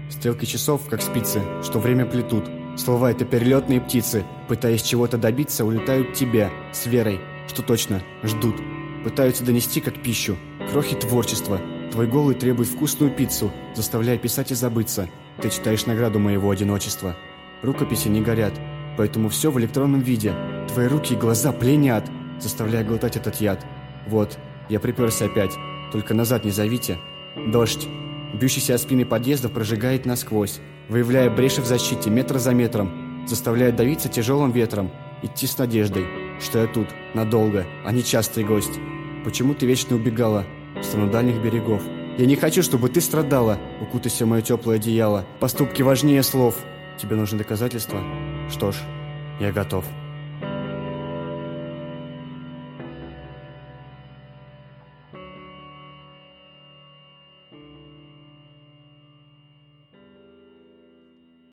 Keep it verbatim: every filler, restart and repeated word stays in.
Стрелки часов, как спицы, что время плетут. Слова — это перелетные птицы, пытаясь чего-то добиться, улетают тебя с верой, что точно ждут. Пытаются донести, как пищу, крохи творчества. Твой голый требует вкусную пиццу, заставляя писать и забыться. Ты читаешь награду моего одиночества. Рукописи не горят, поэтому все в электронном виде. Твои руки и глаза пленят, заставляя глотать этот яд. Вот, я приперся опять, только назад не зовите. Дождь, бьющийся от спины подъездов, прожигает насквозь, выявляя бреши в защите метр за метром, заставляя давиться тяжелым ветром, идти с надеждой, что я тут, надолго, а не частый гость. Почему ты вечно убегала в страну дальних берегов? Я не хочу, чтобы ты страдала, укутайся в мое теплое одеяло. Поступки важнее слов. Тебе нужны доказательства? Что ж, я готов.